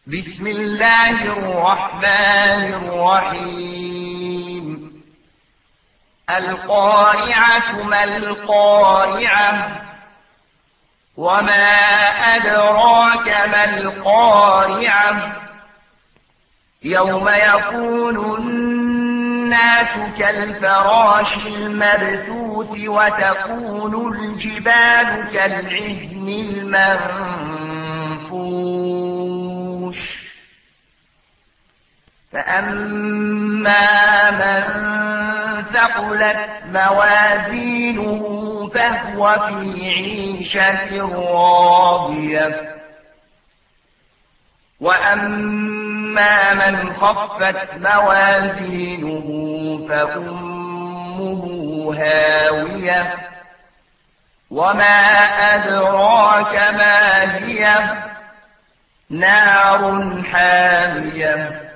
بسم الله الرحمن الرحيم القارعة ما القارعة وما أدراك ما القارعة يوم يكون الناس كالفراش المبثوث وتكون الجبال كالعهن المنفوش فأما من ثقلت موازينه فهو في عيشة راضية وأما من خفت موازينه فأمه هاوية وما أدراك ما هي نار حامية